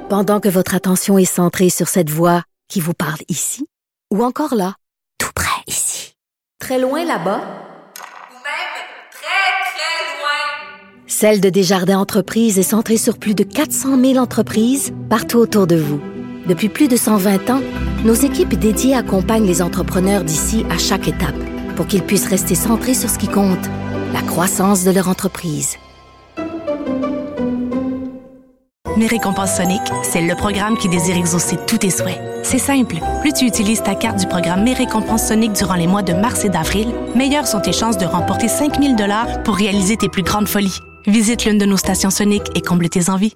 Pendant que votre attention est centrée sur cette voix qui vous parle ici, ou encore là, tout près ici, très loin là-bas, ou même très, très loin. Celle de Desjardins Entreprises est centrée sur plus de 400 000 entreprises partout autour de vous. Depuis plus de 120 ans, nos équipes dédiées accompagnent les entrepreneurs d'ici à chaque étape pour qu'ils puissent rester centrés sur ce qui compte, la croissance de leur entreprise. Mes récompenses Sonic, c'est le programme qui désire exaucer tous tes souhaits. C'est simple. Plus tu utilises ta carte du programme Mes récompenses Sonic durant les mois de mars et d'avril, meilleures sont tes chances de remporter 5 000 $ pour réaliser tes plus grandes folies. Visite l'une de nos stations Sonic et comble tes envies.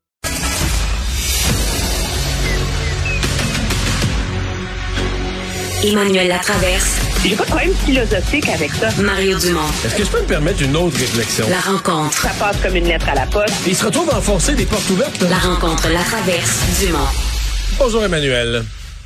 Emmanuel Latraverse. J'ai pas de problème philosophique avec ça. Mario Dumont. Est-ce que je peux me permettre une autre réflexion? La rencontre. Ça passe comme une lettre à la poste. Il se retrouve à enfoncer des portes ouvertes. La rencontre, Latraverse, Dumont. Bonjour Emmanuel.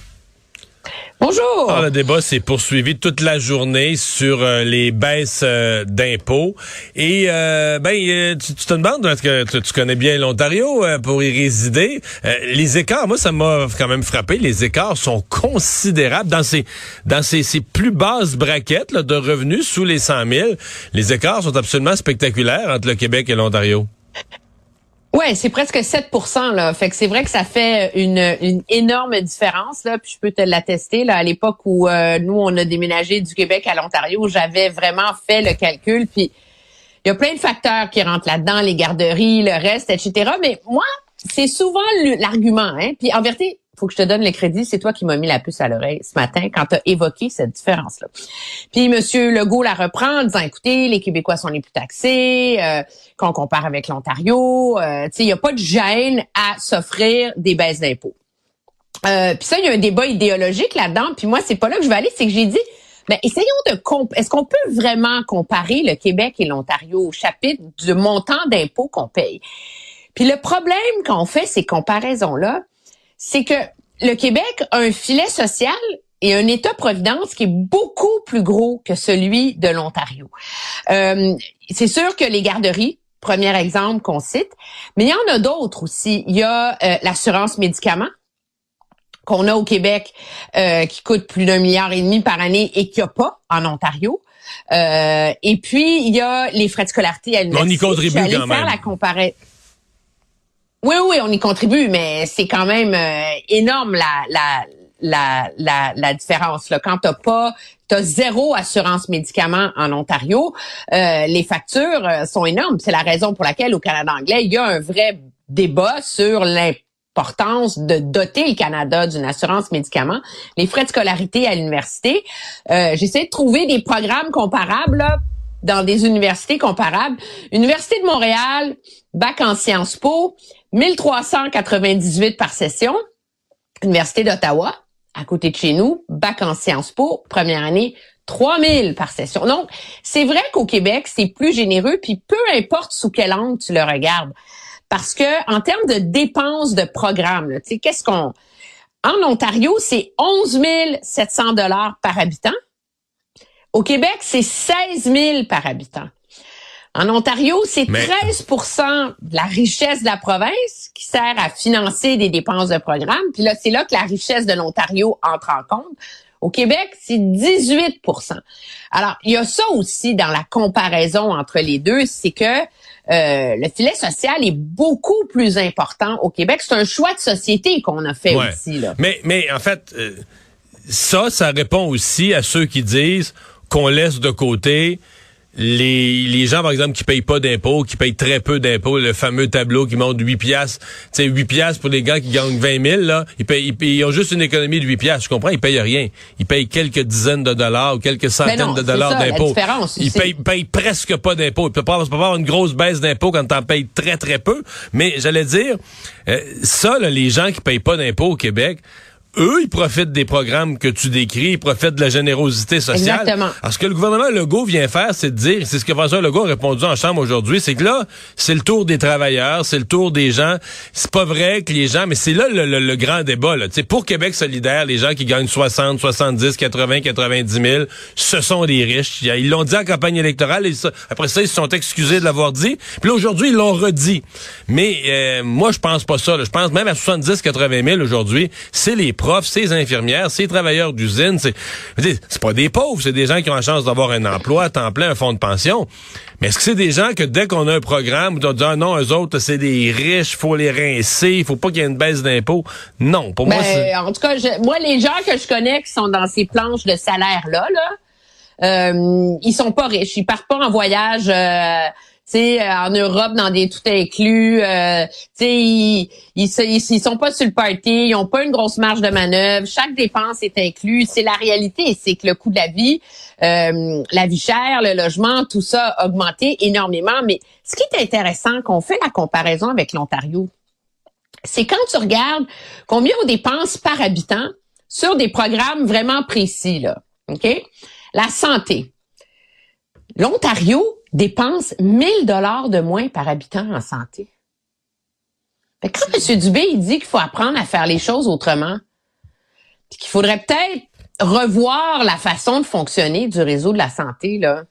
Bonjour! Alors, le débat s'est poursuivi toute la journée sur les baisses d'impôts. Et tu te demandes, est-ce que tu connais bien l'Ontario pour y résider? Les écarts, moi, ça m'a quand même frappé. Les écarts sont considérables dans ces plus basses braquettes là, de revenus sous les 100 000. Les écarts sont absolument spectaculaires entre le Québec et l'Ontario. Ouais, c'est presque 7%, là. Fait que c'est vrai que ça fait une énorme différence, là. Puis je peux te l'attester, là. À l'époque où nous, on a déménagé du Québec à l'Ontario, j'avais vraiment fait le calcul. Puis il y a plein de facteurs qui rentrent là-dedans, les garderies, le reste, etc. Mais moi, c'est souvent l'argument, hein. Puis en vérité, faut que je te donne le crédit, c'est toi qui m'as mis la puce à l'oreille ce matin quand tu as évoqué cette différence-là. Puis M. Legault la reprend en disant, écoutez, les Québécois sont les plus taxés, quand on compare avec l'Ontario, il n'y a pas de gêne à s'offrir des baisses d'impôts. Puis ça, il y a un débat idéologique là-dedans, puis moi, c'est pas là que je vais aller, c'est que j'ai dit, mais essayons est-ce qu'on peut vraiment comparer le Québec et l'Ontario au chapitre du montant d'impôts qu'on paye? Puis le problème quand on fait ces comparaisons-là, c'est que le Québec a un filet social et un État-providence qui est beaucoup plus gros que celui de l'Ontario. C'est sûr que les garderies, premier exemple qu'on cite, mais il y en a d'autres aussi. Il y a l'assurance médicaments qu'on a au Québec qui coûte plus d'1,5 milliard par année et qu'il n'y a pas en Ontario. Et puis, il y a les frais de scolarité à l'université. On y contribue quand même. Faire la comparaison. Oui, on y contribue, mais c'est quand même énorme la différence. Là. Quand t'as zéro assurance médicaments en Ontario, les factures sont énormes. C'est la raison pour laquelle au Canada anglais, il y a un vrai débat sur l'importance de doter le Canada d'une assurance médicaments. Les frais de scolarité à l'université, j'essaie de trouver des programmes comparables là, dans des universités comparables. Université de Montréal, bac en Sciences Po, 1398 par session. Université d'Ottawa, à côté de chez nous, bac en Sciences Po, première année, 3000 par session. Donc, c'est vrai qu'au Québec, c'est plus généreux, puis peu importe sous quel angle tu le regardes. Parce que en termes de dépenses de programme, là, tu sais, en Ontario, c'est 11 700 $ par habitant. Au Québec, c'est 16 000 par habitant. En Ontario, c'est 13% de la richesse de la province qui sert à financer des dépenses de programme. Puis là, c'est là que la richesse de l'Ontario entre en compte. Au Québec, c'est 18%. Alors, il y a ça aussi dans la comparaison entre les deux, c'est que le filet social est beaucoup plus important au Québec. C'est un choix de société qu'on a fait aussi. Là. Mais en fait, ça répond aussi à ceux qui disent qu'on laisse de côté les gens, par exemple, qui payent pas d'impôts, qui payent très peu d'impôts, le fameux tableau qui montre 8 piastres. Tu sais, 8 piastres pour les gars qui gagnent 20 000, là. Ils ont juste une économie de 8 piastres. Je comprends, ils payent rien. Ils payent quelques dizaines de dollars ou quelques centaines de dollars d'impôts. Ils payent presque pas d'impôts. Il peut pas avoir une grosse baisse d'impôts quand t'en payes très, très peu. Mais j'allais dire, ça, là, les gens qui payent pas d'impôts au Québec, eux, ils profitent des programmes que tu décris, ils profitent de la générosité sociale. Exactement. Alors, ce que le gouvernement Legault vient faire, c'est de dire, c'est ce que François Legault a répondu en Chambre aujourd'hui, c'est que là, c'est le tour des travailleurs, c'est le tour des gens. C'est pas vrai que les gens, mais c'est là le grand débat, là. Tu sais, pour Québec solidaire, les gens qui gagnent 60, 70, 80, 90 000, ce sont des riches. Ils l'ont dit en campagne électorale, et après ça, ils se sont excusés de l'avoir dit. Puis là, aujourd'hui, ils l'ont redit. Mais moi, je pense pas ça, là. Je pense même à 70, 80 000 aujourd'hui, c'est les profs, c'est les infirmières, c'est les travailleurs d'usine, c'est pas des pauvres, c'est des gens qui ont la chance d'avoir un emploi à temps plein, un fonds de pension. Mais est-ce que c'est des gens que dès qu'on a un programme, on dit, ah non, eux autres, c'est des riches, faut les rincer, il faut pas qu'il y ait une baisse d'impôts? Non, pour moi, c'est... En tout cas, moi, les gens que je connais qui sont dans ces planches de salaire-là, ils sont pas riches. Ils partent pas en voyage... en Europe dans des tout inclus, ils sont pas sur le party, ils ont pas une grosse marge de manœuvre, chaque dépense est inclus, c'est la réalité, c'est que le coût de la vie chère, le logement, tout ça a augmenté énormément, mais ce qui est intéressant qu'on fait la comparaison avec l'Ontario, c'est quand tu regardes combien on dépense par habitant sur des programmes vraiment précis là, OK? La santé. L'Ontario dépense 1 000 $ de moins par habitant en santé. Fait que quand M. Dubé il dit qu'il faut apprendre à faire les choses autrement, puis qu'il faudrait peut-être revoir la façon de fonctionner du réseau de la santé, là,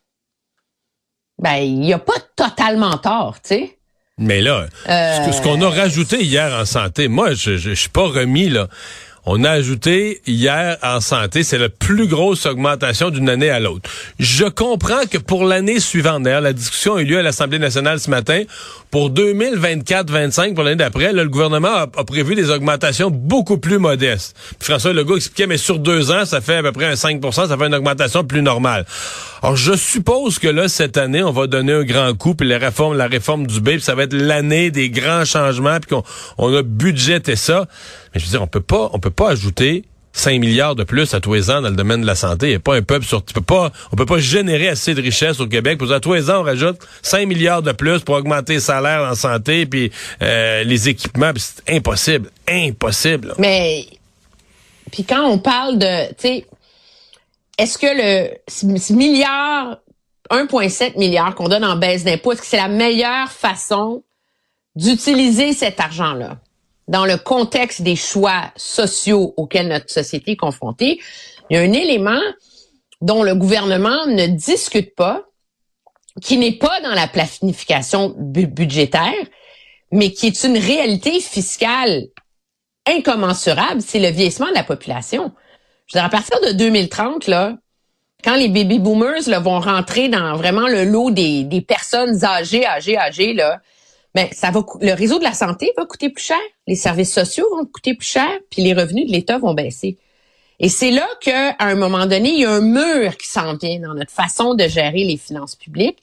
ben il a pas totalement tort, tu sais. Mais là, ce qu'on a rajouté hier en santé, moi, je suis pas remis, là. On a ajouté hier en santé, c'est la plus grosse augmentation d'une année à l'autre. Je comprends que pour l'année suivante, d'ailleurs, la discussion a eu lieu à l'Assemblée nationale ce matin, pour 2024-25, pour l'année d'après, là, le gouvernement a prévu des augmentations beaucoup plus modestes. Puis François Legault expliquait, mais sur 2 ans, ça fait à peu près un 5%, ça fait une augmentation plus normale. Alors, je suppose que là, cette année, on va donner un grand coup, puis la réforme du B, puis ça va être l'année des grands changements, puis qu'on a budgété ça. Mais je veux dire, on peut pas ajouter 5 milliards de plus à tous les ans dans le domaine de la santé. Il n'y a pas un peuple on peut pas générer assez de richesse au Québec. Pour ça, tous les ans, on rajoute 5 milliards de plus pour augmenter les salaires en santé puis les équipements. Puis c'est impossible. Impossible. Là. Mais, puis quand on parle de, tu sais, est-ce que ce milliard, 1,7 milliard qu'on donne en baisse d'impôts, est-ce que c'est la meilleure façon d'utiliser cet argent-là? Dans le contexte des choix sociaux auxquels notre société est confrontée, il y a un élément dont le gouvernement ne discute pas, qui n'est pas dans la planification budgétaire, mais qui est une réalité fiscale incommensurable, c'est le vieillissement de la population. Je veux dire, à partir de 2030, là, quand les baby boomers là, vont rentrer dans vraiment le lot des personnes âgées, là, ben le réseau de la santé va coûter plus cher, les services sociaux vont coûter plus cher, puis les revenus de l'État vont baisser. Et c'est là qu'à un moment donné, il y a un mur qui s'en vient dans notre façon de gérer les finances publiques.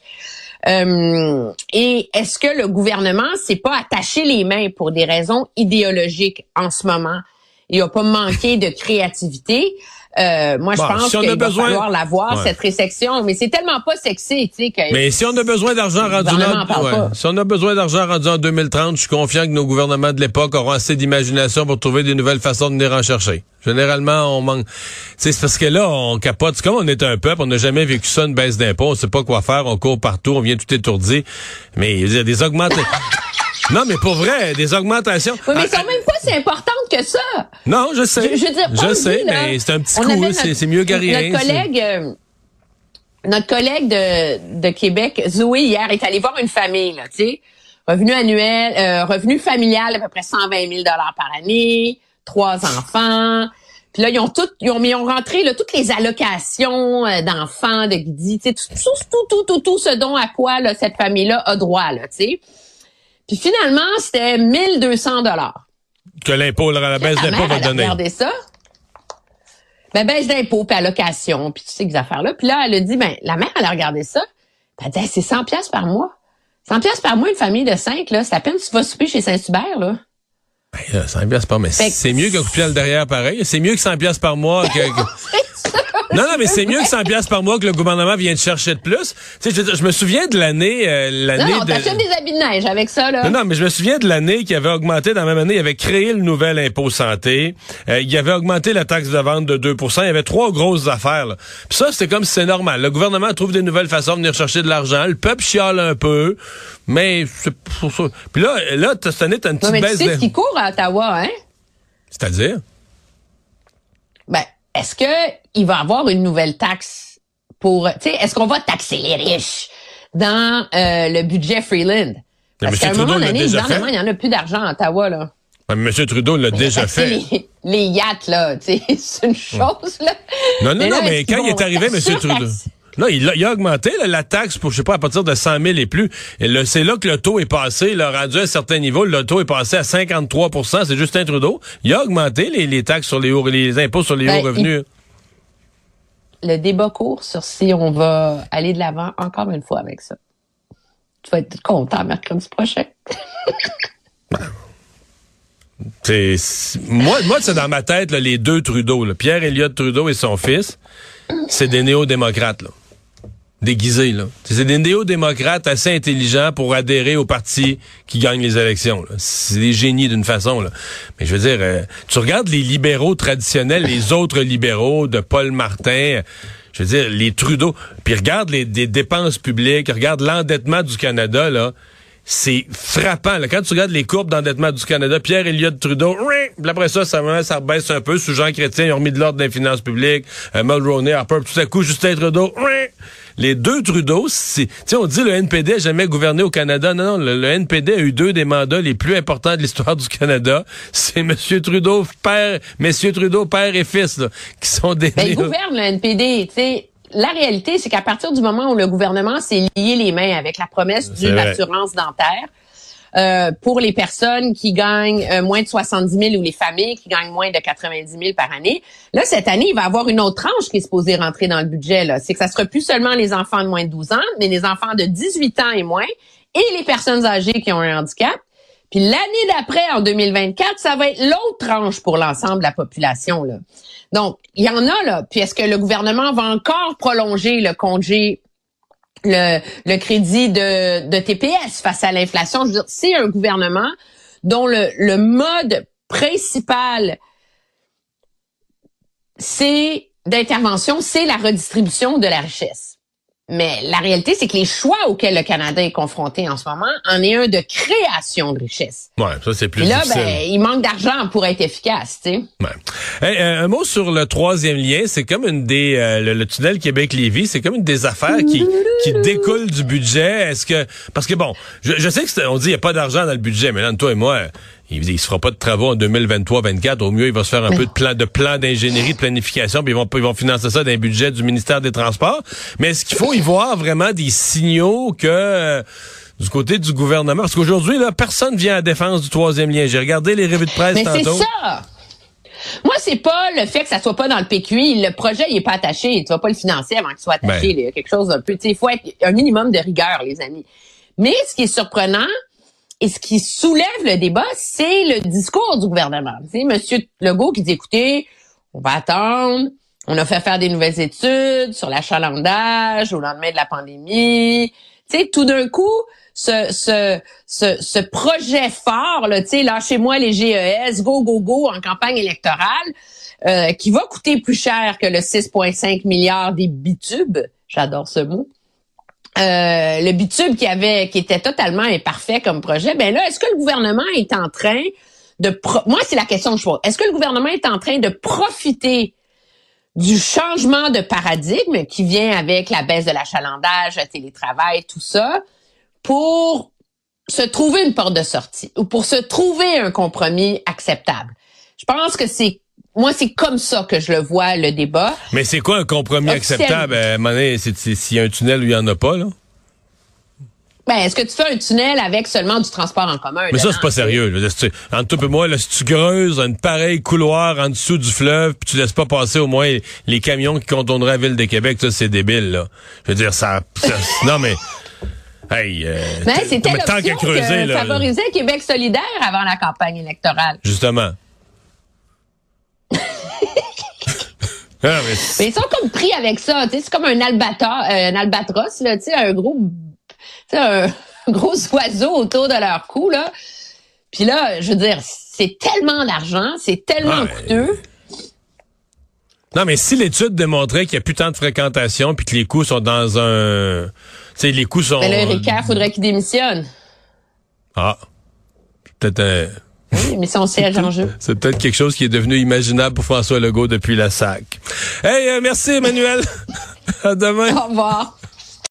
Et est-ce que le gouvernement s'est pas attaché les mains pour des raisons idéologiques en ce moment? Il a pas manqué de créativité. Moi, je pense qu'il va falloir l'avoir, cette résection. Mais c'est tellement pas sexy, tu sais. Mais si on a besoin d'argent rendu si on a besoin d'argent rendu en 2030, je suis confiant que nos gouvernements de l'époque auront assez d'imagination pour trouver des nouvelles façons de venir en chercher. Généralement, on manque. C'est parce que là, on capote. C'est comme on est un peuple, on n'a jamais vécu ça, une baisse d'impôts. On sait pas quoi faire, on court partout, on vient tout étourdi. Mais il y a des augmentations. Non, mais pour vrai, des augmentations. Oui, mais elles sont même pas si importantes que ça. Non, je sais. Je sais, mais c'est un petit coup, c'est mieux que rien. Notre collègue de Québec, Zoé, hier, est allée voir une famille, là, tu sais. Revenu familial à peu près 120 000 $ par année, 3 enfants. Puis là, ils ont rentré là, toutes les allocations d'enfants, de guidis, tu sais, tout ce dont à quoi là, cette famille-là a droit, là, tu sais. Puis finalement, c'était 1 200 $. Que l'impôt, la baisse d'impôt va donner. Regardez ça. Ben, baisse d'impôt, puis allocation, puis toutes ces affaires-là. Puis là, elle a dit, la mère, elle a regardé ça. Puis elle a dit, c'est 100 $ par mois. 100 $ par mois, une famille de 5, là, c'est à peine tu vas souper chez Saint-Hubert, là. Ben, 100 $ par mois, mais c'est mieux qu'un coup de pied dans le derrière, pareil. C'est mieux que 100 $ par mois que... Non, mais c'est mieux que 100 piastres par mois que le gouvernement vient de chercher de plus. Tu sais, je me souviens de l'année Non, t'achètes des habits de neige avec ça, là. Non, mais je me souviens de l'année qui avait augmenté, dans la même année, il avait créé le nouvel impôt santé, il avait augmenté la taxe de vente de 2%, il y avait 3 grosses affaires, là. Puis ça, c'était comme si c'est normal. Le gouvernement trouve des nouvelles façons de venir chercher de l'argent, le peuple chiale un peu, mais c'est pour ça. Puis là, cette année, t'as une petite baisse tu sais ce qui court à Ottawa, hein? C'est-à-dire? Ben, est-ce que il va y avoir une nouvelle taxe pour, tu sais, est-ce qu'on va taxer les riches dans le budget Freeland? Parce qu'à un moment donné, évidemment, il y en a plus d'argent à Ottawa, là. M. Trudeau l'a déjà fait. Les yachts, là, tu sais, c'est une chose, là. Non, mais quand il est arrivé, M. Trudeau... Là, il a augmenté là, la taxe pour, je sais pas, à partir de 100 000 et plus. Et là, c'est là que le taux est passé, là, rendu à un certain niveau. Le taux est passé à 53 %. C'est Justin Trudeau. Il a augmenté les taxes sur les impôts sur les hauts revenus. Le débat court sur si on va aller de l'avant encore une fois avec ça. Tu vas être content mercredi prochain. Moi, c'est dans ma tête, là, les deux Trudeau, là, Pierre Elliott Trudeau et son fils, c'est des néo-démocrates, là. Déguisés, là. C'est des néo-démocrates assez intelligents pour adhérer au parti qui gagne les élections, là. C'est des génies d'une façon, là. Mais je veux dire, tu regardes les libéraux traditionnels, les autres libéraux de Paul Martin, je veux dire, les Trudeau, puis regarde des dépenses publiques, regarde l'endettement du Canada, là. C'est frappant. Là. Quand tu regardes les courbes d'endettement du Canada, Pierre Elliott Trudeau, puis après ça rebaisse un peu. Sous Jean Chrétien, ils ont remis de l'ordre dans les finances publiques. Mulroney, Harper, tout à coup, Justin Trudeau, les deux Trudeau, tu sais, on dit le NPD a jamais gouverné au Canada. Non, le NPD a eu 2 des mandats les plus importants de l'histoire du Canada. C'est Messieurs Trudeau, père et fils, là, qui sont des... Ben, ils gouvernent le NPD, tu sais. La réalité, c'est qu'à partir du moment où le gouvernement s'est lié les mains avec la promesse d'une assurance dentaire pour les personnes qui gagnent moins de 70 000 ou les familles qui gagnent moins de 90 000 par année, là, cette année, il va y avoir une autre tranche qui est supposée rentrer dans le budget. Là. C'est que ça sera plus seulement les enfants de moins de 12 ans, mais les enfants de 18 ans et moins et les personnes âgées qui ont un handicap. Puis l'année d'après, en 2024, ça va être l'autre tranche pour l'ensemble de la population, là. Donc, il y en a, là. Puis est-ce que le gouvernement va encore prolonger le congé, le crédit de TPS face à l'inflation? Je veux dire, c'est un gouvernement dont le mode principal d'intervention, c'est la redistribution de la richesse. Mais la réalité, c'est que les choix auxquels le Canada est confronté en ce moment en est un de création de richesse. Ouais, ça c'est plus là, difficile. Il manque d'argent pour être efficace, tu sais. Ouais. Hey, un mot sur le troisième lien, c'est comme une des le tunnel Québec-Lévis, c'est comme une des affaires qui découle du budget. Parce que bon, je sais que on dit il y a pas d'argent dans le budget, mais là, toi et moi, il se fera pas de travaux en 2023-24. Au mieux, il va se faire un peu de plan d'ingénierie, de planification, puis ils vont financer ça dans le budget du ministère des Transports. Mais est-ce qu'il faut y voir vraiment des signaux que du côté du gouvernement? Parce qu'aujourd'hui, là, personne vient à défense du troisième lien. J'ai regardé les revues de presse tantôt. Mais c'est ça! Moi, c'est pas le fait que ça soit pas dans le PQI. Le projet, il est pas attaché. Tu vas pas le financer avant qu'il soit attaché. Il y a quelque chose d'un peu... Il faut être un minimum de rigueur, les amis. Mais ce qui est surprenant, et ce qui soulève le débat, c'est le discours du gouvernement. Tu sais, M. Legault qui dit, écoutez, on va attendre, on a fait faire des nouvelles études sur l'achalandage au lendemain de la pandémie. Tu sais, tout d'un coup, ce projet fort, là, tu sais, lâchez-moi les GES, go, go, go en campagne électorale, qui va coûter plus cher que le 6,5 milliards des bitubes, j'adore ce mot, le bitube qui était totalement imparfait comme projet, ben là, est-ce que le gouvernement est en train moi, c'est la question que je pose. Est-ce que le gouvernement est en train de profiter du changement de paradigme qui vient avec la baisse de l'achalandage, le télétravail, tout ça, pour se trouver une porte de sortie ou pour se trouver un compromis acceptable? Je pense que c'est comme ça que je le vois, le débat. Mais c'est quoi un compromis acceptable? S'il y a un tunnel où il n'y en a pas, là? Ben, est-ce que tu fais un tunnel avec seulement du transport en commun? Mais ça, c'est pas sérieux. Là. Entre toi et moi, là, si tu creuses un pareil couloir en dessous du fleuve, puis tu laisses pas passer au moins les camions qui contourneraient la ville de Québec, ça, c'est débile, là. Je veux dire, ça non, mais... Hey, c'était tant qu'à creuser, là, favorisait Québec solidaire avant la campagne électorale. Justement. Mais ils sont comme pris avec ça, tu sais, c'est comme un albatros, là, tu sais, un gros oiseau autour de leur cou, là. Puis là, je veux dire, c'est tellement d'argent, c'est tellement coûteux. Non, mais si l'étude démontrait qu'il n'y a plus tant de fréquentation puis que les coûts sont dans un... Tu sais, les coûts sont... Mais là, Ricard, faudrait qu'il démissionne. Ah. Peut-être Oui, mais son siège en jeu. C'est peut-être quelque chose qui est devenu imaginable pour François Legault depuis la SAC. Hey, merci Emmanuel. À demain. Au revoir.